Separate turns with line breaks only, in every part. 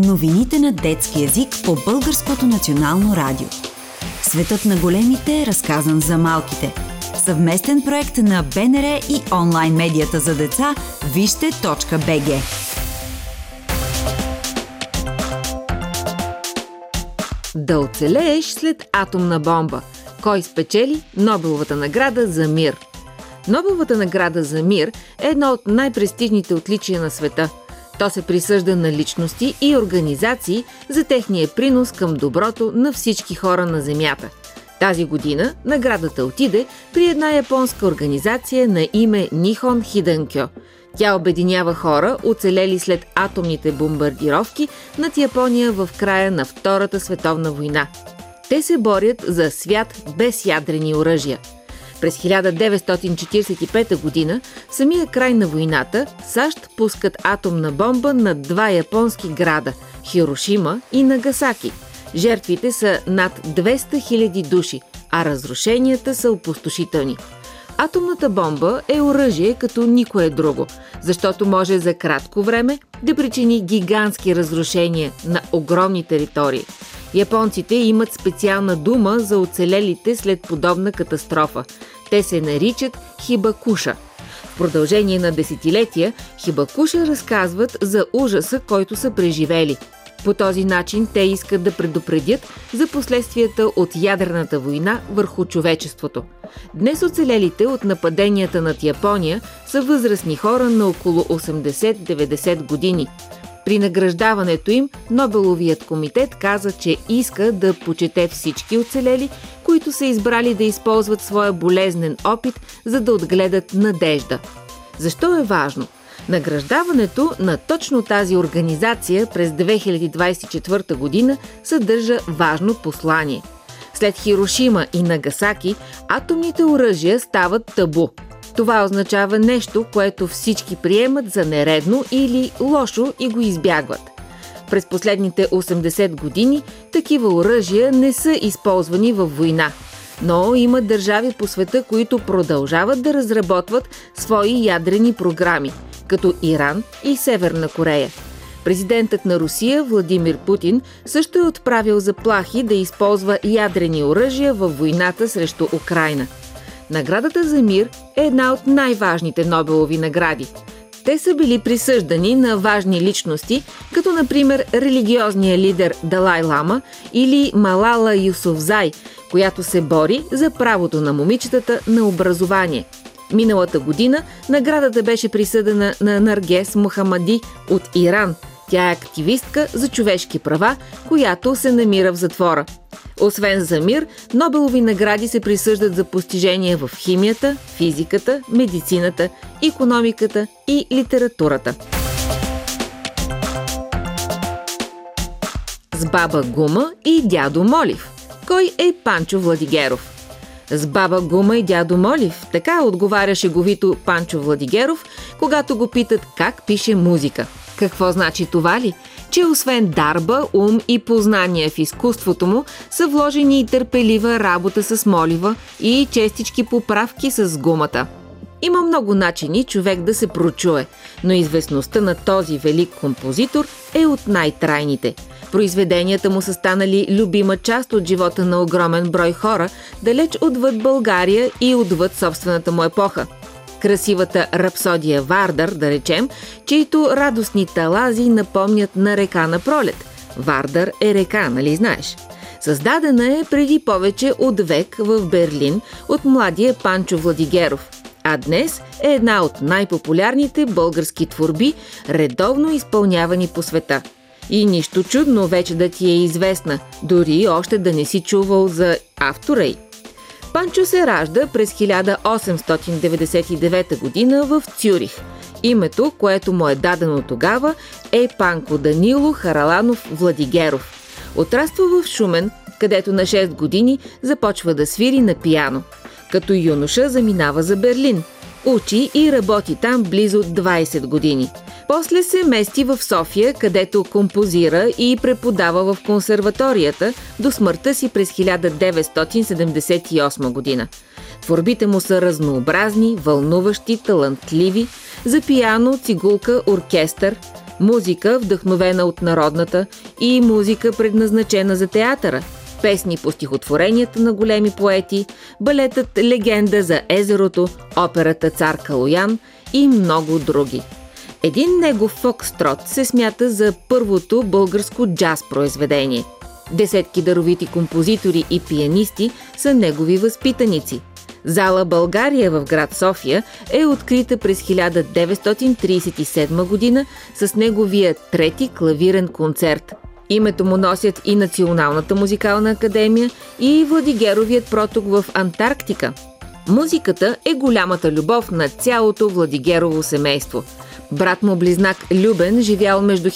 Новините на детски език по Българското национално радио. Светът на големите е разказан за малките. Съвместен проект на БНР и онлайн медията за деца Вижте.бг.
Да оцелееш след атомна бомба. Кой спечели Нобеловата награда за мир? Нобеловата награда за мир е едно от най-престижните отличия на света. То се присъжда на личности и организации за техния принос към доброто на всички хора на Земята. Тази година наградата отиде при една японска организация на име Нихон Хиденкьо. Тя обединява хора, оцелели след атомните бомбардировки над Япония в края на Втората световна война. Те се борят за свят без ядрени оръжия. През 1945 година, в самия край на войната, САЩ пускат атомна бомба над два японски града – Хирошима и Нагасаки. Жертвите са над 200 000 души, а разрушенията са опустошителни. Атомната бомба е оръжие като никое друго, защото може за кратко време да причини гигантски разрушения на огромни територии. Японците имат специална дума за оцелелите след подобна катастрофа. Те се наричат хибакуша. В продължение на десетилетия хибакуша разказват за ужаса, който са преживели. По този начин те искат да предупредят за последствията от ядрената война върху човечеството. Днес оцелелите от нападенията над Япония са възрастни хора на около 80-90 години. При награждаването им Нобеловият комитет каза, че иска да почете всички оцелели, които са избрали да използват своя болезнен опит, за да отгледат надежда. Защо е важно? Награждаването на точно тази организация през 2024 година съдържа важно послание. След Хирошима и Нагасаки, атомните оръжия стават табу. Това означава нещо, което всички приемат за нередно или лошо и го избягват. През последните 80 години такива оръжия не са използвани във война, но има държави по света, които продължават да разработват свои ядрени програми, като Иран и Северна Корея. Президентът на Русия Владимир Путин също е отправил заплахи да използва ядрени оръжия във войната срещу Украйна. Наградата за мир е една от най-важните Нобелови награди. Те са били присъждани на важни личности, като например религиозния лидер Далай Лама или Малала Юсуфзай, която се бори за правото на момичетата на образование. Миналата година наградата беше присъдена на Наргес Мохамади от Иран. Тя е активистка за човешки права, която се намира в затвора. Освен за мир, Нобелови награди се присъждат за постижения в химията, физиката, медицината, икономиката и литературата. С баба Гума и дядо Молив. Кой е Панчо Владигеров? С баба Гума и дядо Молив, така отговаря шеговито Панчо Владигеров, когато го питат как пише музика. Какво значи това ли? Че освен дарба, ум и познания в изкуството му, са вложени и търпелива работа с молива и честички поправки с гумата. Има много начини човек да се прочуе, но известността на този велик композитор е от най-трайните. Произведенията му са станали любима част от живота на огромен брой хора, далеч отвъд България и отвъд собствената му епоха. Красивата рапсодия Вардар, да речем, чието радостни талази напомнят на река на пролет. Вардар е река, нали знаеш? Създадена е преди повече от век в Берлин от младия Панчо Владигеров, а днес е една от най-популярните български творби, редовно изпълнявани по света. И нищо чудно вече да ти е известна, дори още да не си чувал за автора й. Панчо се ражда през 1899 година в Цюрих. Името, което му е дадено тогава, е Панко Данило Хараланов Владигеров. Отраства в Шумен, където на 6 години започва да свири на пиано. Като юноша заминава за Берлин. Учи и работи там близо 20 години. После се мести в София, където композира и преподава в консерваторията до смъртта си през 1978 година. Творбите му са разнообразни, вълнуващи, талантливи, за пиано, цигулка, оркестър. Музика, вдъхновена от народната, и музика, предназначена за театъра. Песни по стихотворенията на големи поети, балетът «Легенда за езерото», операта «Цар Калоян» и много други. Един негов фокстрот се смята за първото българско джаз произведение. Десетки даровити композитори и пианисти са негови възпитаници. Зала България в град София е открита през 1937 година с неговия трети клавирен концерт. Името му носят и Националната музикална академия и Владигеровият проток в Антарктика. Музиката е голямата любов на цялото Владигерово семейство. Брат му близнак Любен, живял между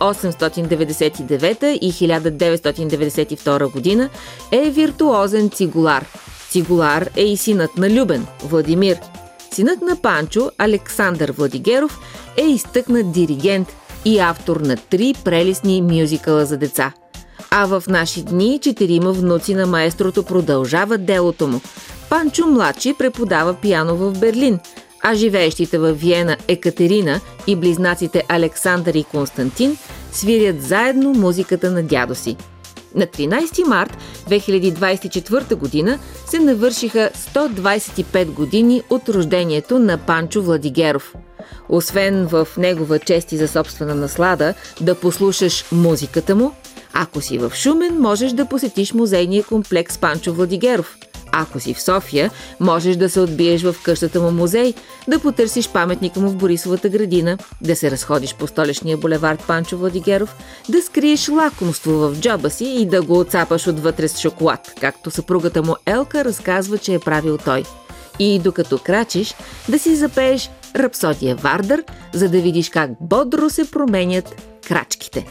1899 и 1992 година, е виртуозен цигулар. Цигулар е и синът на Любен, Владимир. Синът на Панчо, Александър Владигеров, е изтъкнат диригент и автор на 3 прелестни мюзикъла за деца. А в наши дни 4 внуци на маестрото продължават делото му. Панчо младши преподава пиано в Берлин, а живеещите във Виена Екатерина и близнаците Александър и Константин свирят заедно музиката на дядо си. На 13 март 2024 година се навършиха 125 години от рождението на Панчо Владигеров. Освен в негова чест и за собствена наслада да послушаш музиката му, ако си в Шумен, можеш да посетиш музейния комплекс Панчо Владигеров. Ако си в София, можеш да се отбиеш в къщата му музей, да потърсиш паметника му в Борисовата градина, да се разходиш по столичния булевард Панчо Владигеров, да скриеш лакомство в джоба си и да го отцапаш отвътре с шоколад, както съпругата му Елка разказва, че е правил той. И докато крачиш, да си запееш Рапсодия Вардър, за да видиш как бодро се променят крачките.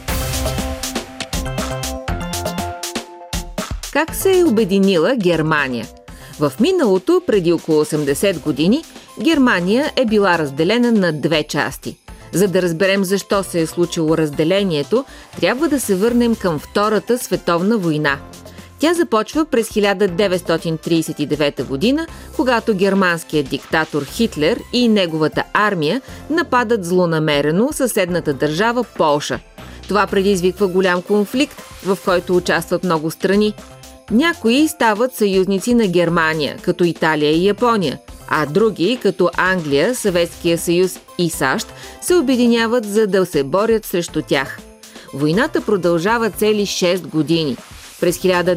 Как се е обединила Германия? В миналото, преди около 80 години, Германия е била разделена на 2 части. За да разберем защо се е случило разделението, трябва да се върнем към Втората световна война. Тя започва през 1939 година, когато германският диктатор Хитлер и неговата армия нападат злонамерено съседната държава Полша. Това предизвиква голям конфликт, в който участват много страни. Някои стават съюзници на Германия, като Италия и Япония, а други, като Англия, Съветския съюз и САЩ, се обединяват, за да се борят срещу тях. Войната продължава цели 6 години. През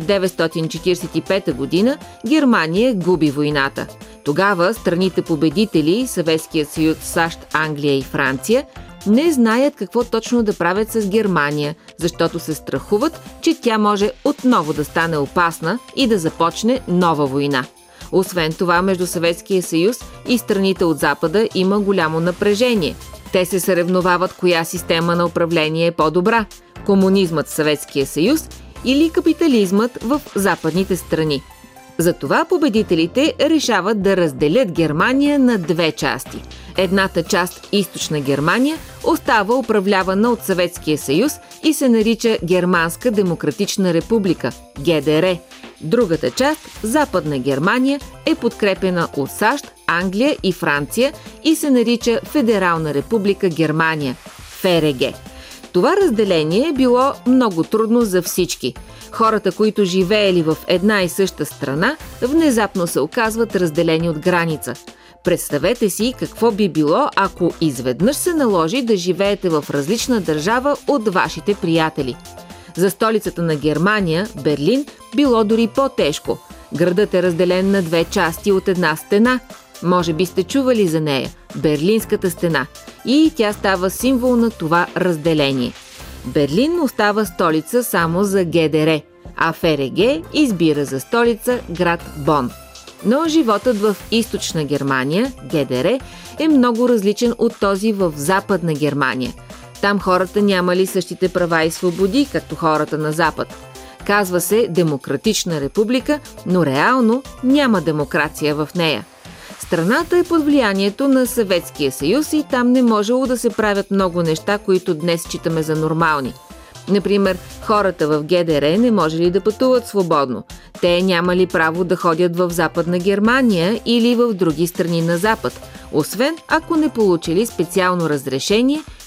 1945 година Германия губи войната. Тогава страните победители, Съветския съюз, САЩ, Англия и Франция, не знаят какво точно да правят с Германия, защото се страхуват, че тя може отново да стане опасна и да започне нова война. Освен това, между Съветския съюз и страните от Запада има голямо напрежение. Те се съревновават коя система на управление е по-добра – комунизмът в Съветския съюз или капитализмът в западните страни. Затова победителите решават да разделят Германия на 2 части. Едната част, източна Германия, остава управлявана от Съветския съюз и се нарича Германска демократична република – ГДР. Другата част, Западна Германия, е подкрепена от САЩ, Англия и Франция и се нарича Федерална република Германия – ФРГ. Това разделение е било много трудно за всички. Хората, които живеели в една и съща страна, внезапно се оказват разделени от граница. Представете си какво би било, ако изведнъж се наложи да живеете в различна държава от вашите приятели. За столицата на Германия, Берлин, било дори по-тежко. Градът е разделен на 2 части от една стена. Може би сте чували за нея – Берлинската стена. И тя става символ на това разделение. Берлин остава столица само за ГДР, а ФРГ избира за столица град Бон. Но животът в източна Германия, ГДР, е много различен от този в Западна Германия. Там хората нямали същите права и свободи, както хората на Запад. Казва се Демократична република, но реално няма демокрация в нея. Страната е под влиянието на Съветския съюз и там не можело да се правят много неща, които днес считаме за нормални. Например, хората в ГДР не можели да пътуват свободно. Те нямали право да ходят в Западна Германия или в други страни на Запад, освен ако не получили специално разрешение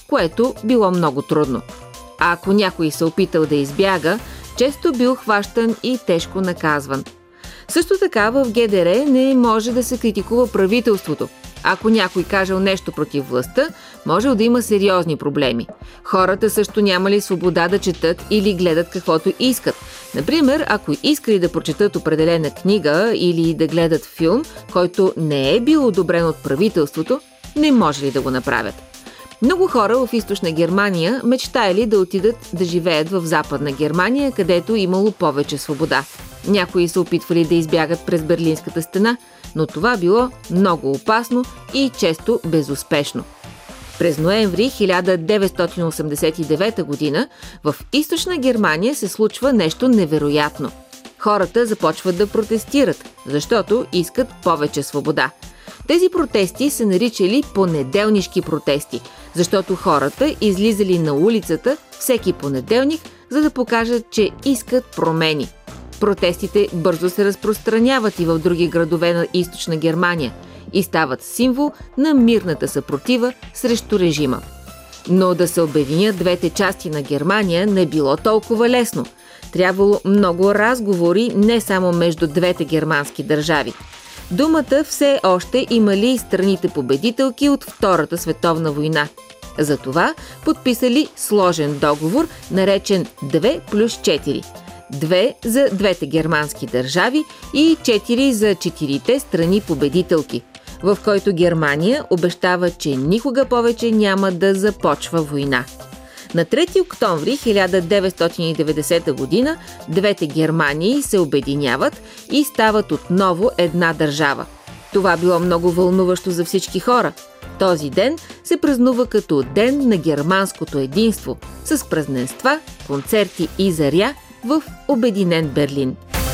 което било много трудно. А ако някой се опитал да избяга, често бил хващан и тежко наказван. Също така в ГДР не може да се критикува правителството. Ако някой кажел нещо против властта, можел да има сериозни проблеми. Хората също нямали свобода да четат или гледат каквото искат. Например, ако искали да прочетат определена книга или да гледат филм, който не е бил одобрен от правителството, не може ли да го направят. Много хора в източна Германия мечтаяли да отидат да живеят в западна Германия, където имало повече свобода. Някои се опитвали да избягат през Берлинската стена, но това било много опасно и често безуспешно. През ноември 1989 година в източна Германия се случва нещо невероятно. Хората започват да протестират, защото искат повече свобода. Тези протести се наричали понеделнишки протести, защото хората излизали на улицата всеки понеделник, за да покажат, че искат промени. Протестите бързо се разпространяват и в други градове на източна Германия и стават символ на мирната съпротива срещу режима. Но да се обединят двете части на Германия не било толкова лесно. Трябвало много разговори не само между двете германски държави. Думата все още имали и страните победителки от Втората световна война. Затова подписали сложен договор, наречен 2+4. 2 за двете германски държави и 4 за 4-те страни победителки, в който Германия обещава, че никога повече няма да започва война. На 3 октомври 1990 година двете Германии се обединяват и стават отново една държава. Това било много вълнуващо за всички хора. Този ден се празнува като Ден на германското единство, с празненства, концерти и заря в обединен Берлин.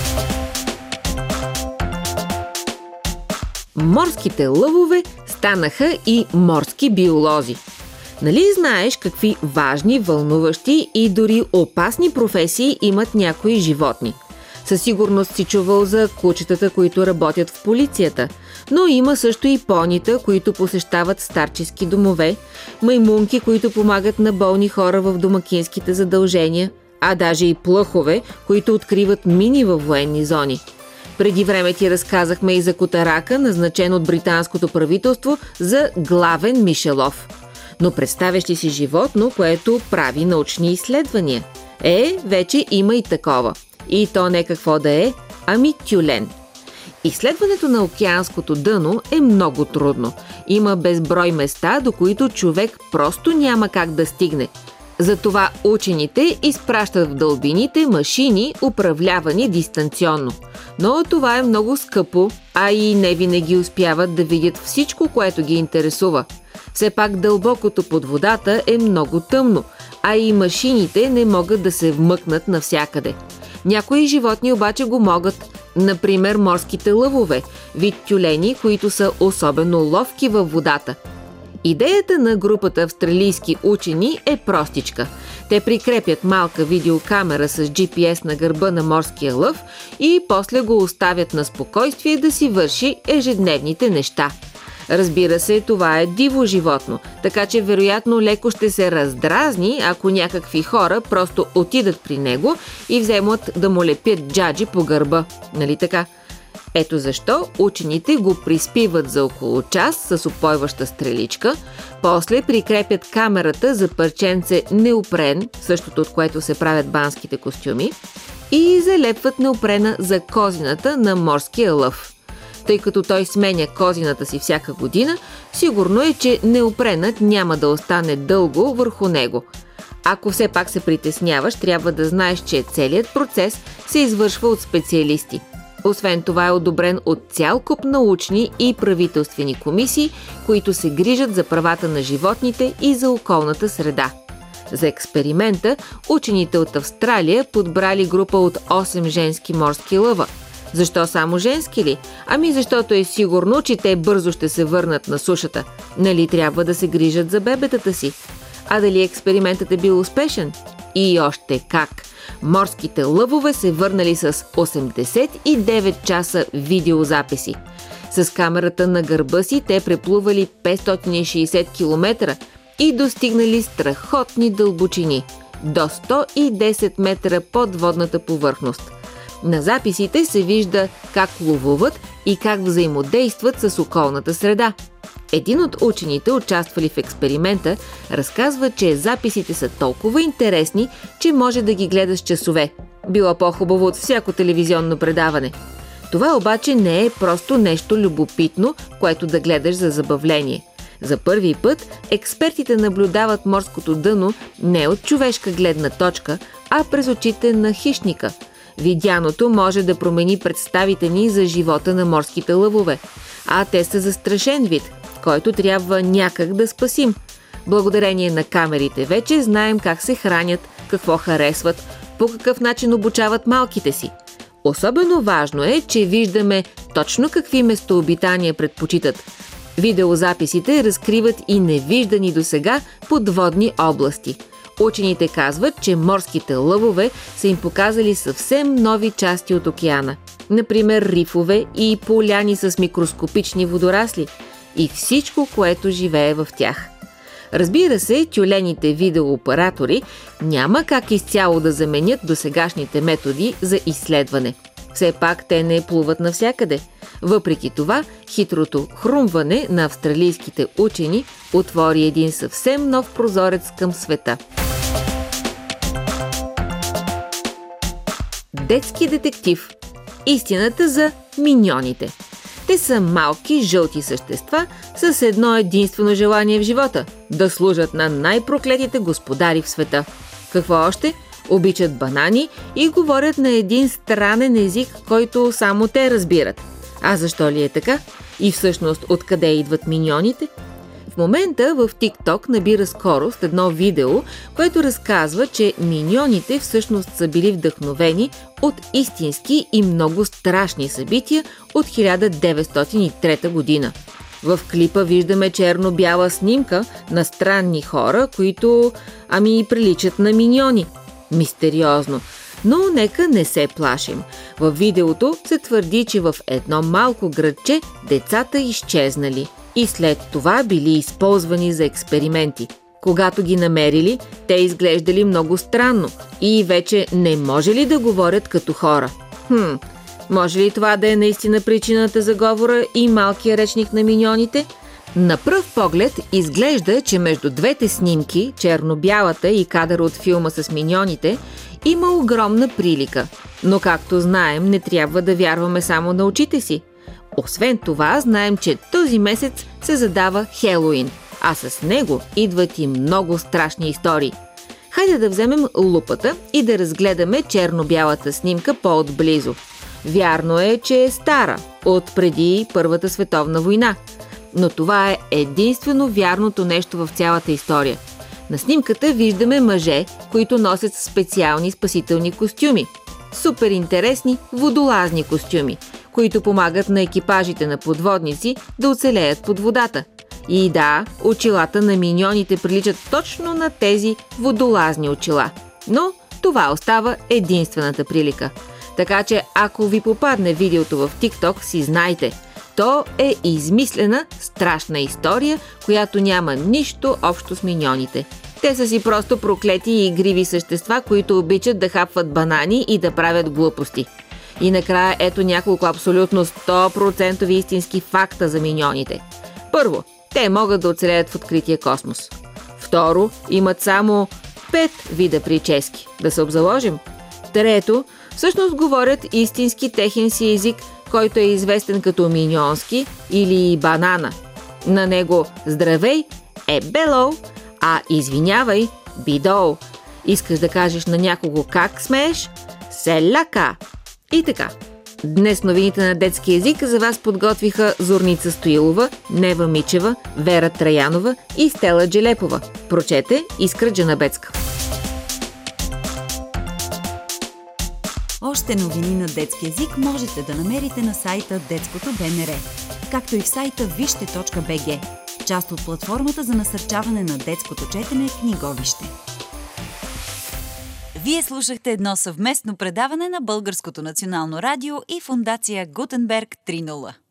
Морските лъвове станаха и морски биолози. Нали знаеш какви важни, вълнуващи и дори опасни професии имат някои животни? Със сигурност си чувал за кучетата, които работят в полицията, но има също и понита, които посещават старчески домове, маймунки, които помагат на болни хора в домакинските задължения, а даже и плъхове, които откриват мини във военни зони. Преди време ти разказахме и за котарака, назначен от британското правителство за главен мишелов. Но представяш ли си животно, което прави научни изследвания? Вече има и такова. И то не какво да е, ами тюлен. Изследването на океанското дъно е много трудно. Има безброй места, до които човек просто няма как да стигне. Затова учените изпращат в дълбините машини, управлявани дистанционно. Но това е много скъпо, а и не винаги успяват да видят всичко, което ги интересува. Все пак дълбокото под водата е много тъмно, а и машините не могат да се вмъкнат навсякъде. Някои животни обаче го могат, например морските лъвове, вид тюлени, които са особено ловки във водата. Идеята на групата австралийски учени е простичка. Те прикрепят малка видеокамера с GPS на гърба на морския лъв и после го оставят на спокойствие да си върши ежедневните неща. Разбира се, това е диво животно, така че вероятно леко ще се раздразни, ако някакви хора просто отидат при него и вземат да му лепят джаджи по гърба. Нали така? Ето защо учените го приспиват за около час с упойваща стреличка, после прикрепят камерата за парченце неопрен, същото от което се правят банските костюми, и залепват неопрена за козината на морския лъв. Тъй като той сменя козината си всяка година, сигурно е, че неопренът няма да остане дълго върху него. Ако все пак се притесняваш, трябва да знаеш, че целият процес се извършва от специалисти. Освен това е одобрен от цял куп научни и правителствени комисии, които се грижат за правата на животните и за околната среда. За експеримента учените от Австралия подбрали група от 8 женски морски лъва. Защо само женски ли? Ами защото е сигурно, че те бързо ще се върнат на сушата. Нали трябва да се грижат за бебетата си? А дали експериментът е бил успешен? И още как! Морските лъвове се върнали с 89 часа видеозаписи. С камерата на гърба си те преплували 560 км и достигнали страхотни дълбочини – до 110 метра под водната повърхност. На записите се вижда как ловуват и как взаимодействат с околната среда. Един от учените, участвали в експеримента, разказва, че записите са толкова интересни, че може да ги гледаш часове. Било по-хубаво от всяко телевизионно предаване. Това обаче не е просто нещо любопитно, което да гледаш за забавление. За първи път експертите наблюдават морското дъно не от човешка гледна точка, а през очите на хищника. Видяното може да промени представите ни за живота на морските лъвове. А те са застрашен вид, който трябва някак да спасим. Благодарение на камерите вече знаем как се хранят, какво харесват, по какъв начин обучават малките си. Особено важно е, че виждаме точно какви местообитания предпочитат. Видеозаписите разкриват и невиждани досега подводни области. Учените казват, че морските лъвове са им показали съвсем нови части от океана. Например, рифове и поляни с микроскопични водорасли и всичко, което живее в тях. Разбира се, тюлените видеооператори няма как изцяло да заменят досегашните методи за изследване. Все пак те не плуват навсякъде. Въпреки това, хитрото хрумване на австралийските учени отвори един съвсем нов прозорец към света. Детски детектив. Истината за миньоните. Те са малки, жълти същества с едно единствено желание в живота – да служат на най-проклетите господари в света. Какво още? Обичат банани и говорят на един странен език, който само те разбират. А защо ли е така? И всъщност откъде идват миньоните? В момента в TikTok набира скорост едно видео, което разказва, че миньоните всъщност са били вдъхновени от истински и много страшни събития от 1903 година. В клипа виждаме черно-бяла снимка на странни хора, които приличат на миньони. Мистериозно. Но нека не се плашим. В видеото се твърди, че в едно малко градче децата изчезнали и след това били използвани за експерименти. Когато ги намерили, те изглеждали много странно и вече не можели да говорят като хора. Може ли това да е наистина причината за говора и малкия речник на миньоните? На пръв поглед изглежда, че между двете снимки, черно-бялата и кадър от филма с миньоните, има огромна прилика. Но както знаем, не трябва да вярваме само на очите си. Освен това, знаем, че този месец се задава Хелоуин, а с него идват и много страшни истории. Хайде да вземем лупата и да разгледаме черно-бялата снимка по-отблизо. Вярно е, че е стара, от преди Първата световна война. Но това е единствено вярното нещо в цялата история. На снимката виждаме мъже, които носят специални спасителни костюми. Супер интересни водолазни костюми, които помагат на екипажите на подводници да оцелеят под водата. И да, очилата на миньоните приличат точно на тези водолазни очила. Но това остава единствената прилика. Така че ако ви попадне видеото в TikTok, си знайте, то е измислена страшна история, която няма нищо общо с миньоните. Те са си просто проклети и игриви същества, които обичат да хапват банани и да правят глупости. И накрая ето няколко абсолютно 100% истински факта за миньоните. Първо, те могат да оцелеят в открития космос. Второ, имат само 5 вида прически. Да се обзаложим. Трето, всъщност говорят истински техен си език, който е известен като миньонски или банана. На него здравей е белоу, а извинявай бидоу. Искаш да кажеш на някого как смееш? Селяка. И така. Днес новините на детски език за вас подготвиха Зорница Стоилова, Нева Мичева, Вера Траянова и Стела Джелепова. Прочете Искра Джанабецка.
Още новини на детски език можете да намерите на сайта Детското БНР, както и в сайта вижте.bg, част от платформата за насърчаване на детското четене Книговище. Вие слушахте едно съвместно предаване на Българското национално радио и фондация Гутенберг 3.0.